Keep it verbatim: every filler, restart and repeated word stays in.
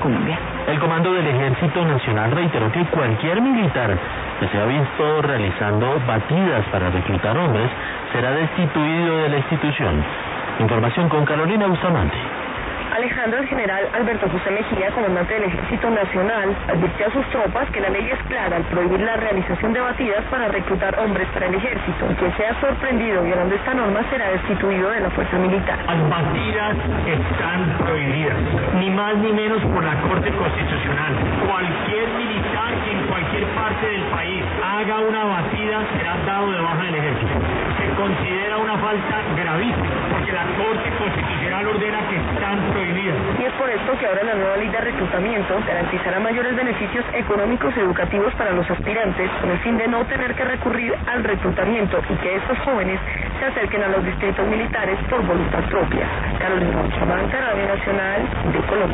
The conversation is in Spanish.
Colombia. El Comando del Ejército Nacional reiteró que cualquier militar que se ha visto realizando batidas para reclutar hombres será destituido de la institución. Información con Carolina Bustamante. Alejandro, el general Alberto José Mejía, comandante del Ejército Nacional, advirtió a sus tropas que la ley es clara al prohibir la realización de batidas para reclutar hombres para el ejército. Quien sea sorprendido violando esta norma será destituido de la fuerza militar. Las batidas están prohibidas, ni más ni menos por la Corte Constitucional. Cualquier militar que en cualquier parte del país haga una batida será dado de baja del ejército. Se considera una falta gravísima, porque la Corte Constitucional ordena que están prohibidas. Y es por esto que ahora la nueva ley de reclutamiento garantizará mayores beneficios económicos y educativos para los aspirantes, con el fin de no tener que recurrir al reclutamiento y que estos jóvenes se acerquen a los distritos militares por voluntad propia. Carolina Bustamante, Radio Nacional de Colombia.